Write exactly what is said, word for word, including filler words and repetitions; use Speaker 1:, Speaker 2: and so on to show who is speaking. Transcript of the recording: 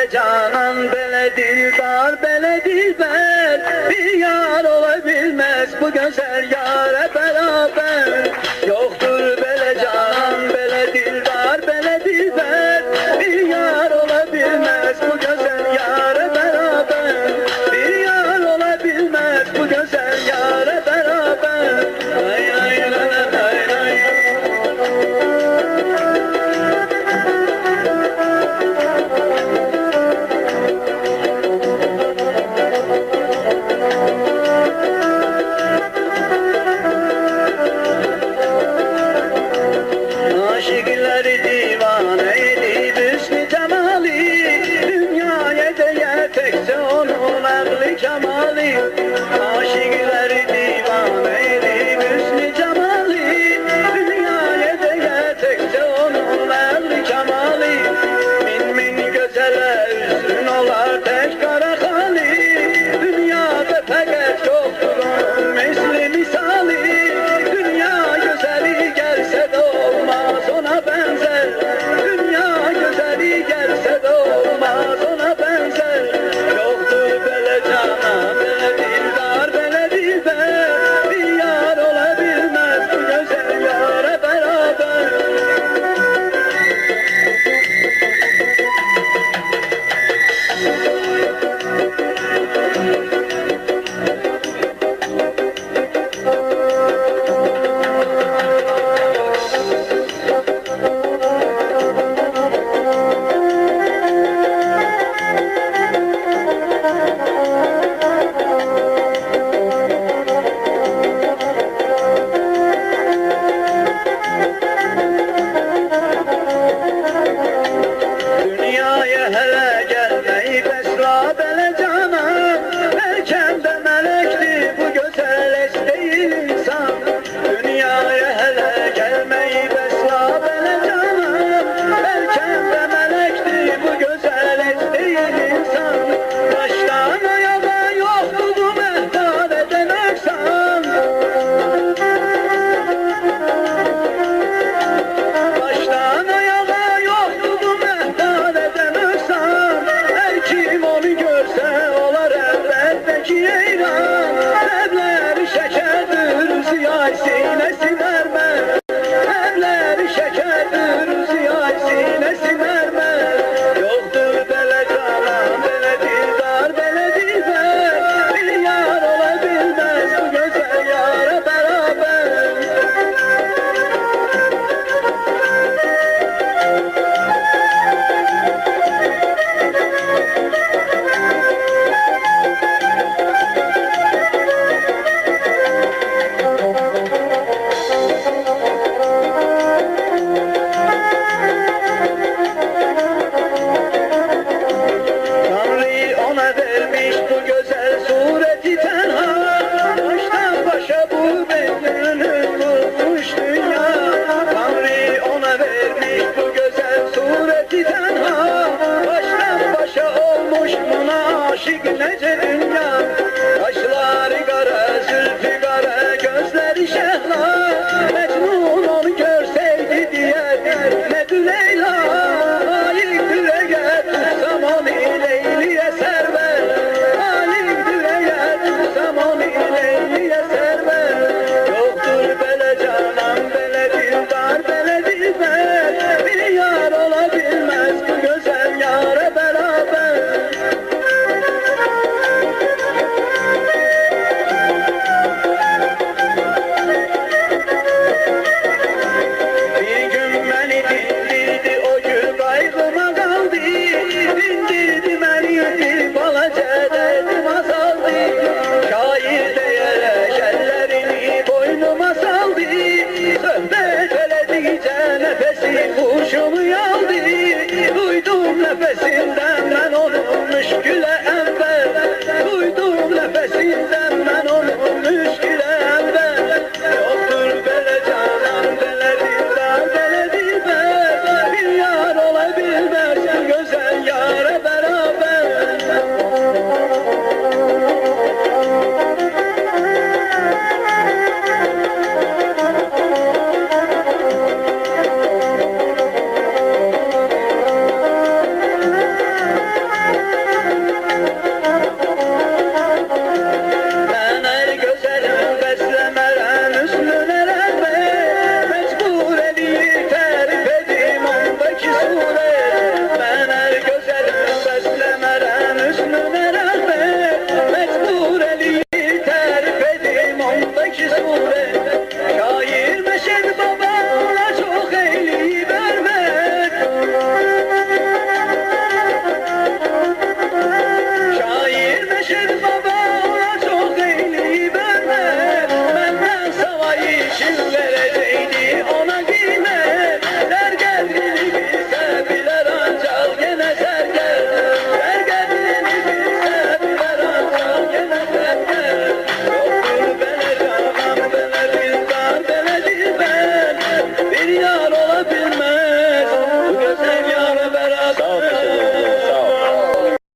Speaker 1: bele canan, bele dildar, bele dilber. Bir yar olabilmez bu güzel yâre beraber. Yoktur bele canan, bele dildar, bele dilber. Bir yar olabilmez bu güzel yâre beraber. Bir yar olabilmez bu güzel yâre beraber. Ay ay ay ay ay. Aşıkları divaneydi hüsnü cemali, dünyaya değer tekse onun aklı kemali. Aşıkları divaneydi hüsnü cemali, dünyaya değer tekse onun aklı kemali. Min min gözele üstün olar tek kara hali, dünyada fakat yoktur onun misli misali. Dünya güzeli gelse de olmaz ona benzer. Dünya güzeli gelse de olmaz ona benzer. Yoktur bele cana, bele dildar, bele dilber. Bir yar olabilmez bu güzel yâre beraber. Dünyaya hele gelmeyi besra bele cana, erken de melekti bu güzel değil insan. Dünyaya hele gelmeyi besra bele cana, erken de melekti bu güzel değil insan. Baştan ayağa yoktu bu mehtar eden aksan. Baştan ayağa yoktu bu mehtar eden aksan. Her kim onu görse olar elbette eyran. Evleri şekerdir ziyay sinesi mermer. Evleri şekerdir ziyay sinesi mermer. Yoktur bele canan, bele dildar, bele dilber. Bir yar olabilmez bu güzel yâre beraber. Tanrı ona vermiş bu güzel sureti tenha. Baştan başa bu beynini kurmuş dünya. Tanrı ona vermiş bu güzel sureti tenha. Baştan başa olmuş buna aşık nece dünya. Kaşları kara, zülfü kara, gözleri şehla. Mecnun onu görseydi diye dertmedi Leyla. Layıktır eğer tutsam onu Leyli'ye server. Layıktır eğer tutsam onu Leyli'ye server. Yoktur bele canan, bele dildar, bele dilber. Bir yar olabilmez bu güzel yâre beraber. Bir gün beni dindirdi o gün kaygıma kaldı. Dindirdi beni balaca derdim azaldı. Şair diyerek ellerini boynuma saldı. Sohbet eledikçe nefesi kurşumu yaldı. Duydum nefesinden ben onun müşküle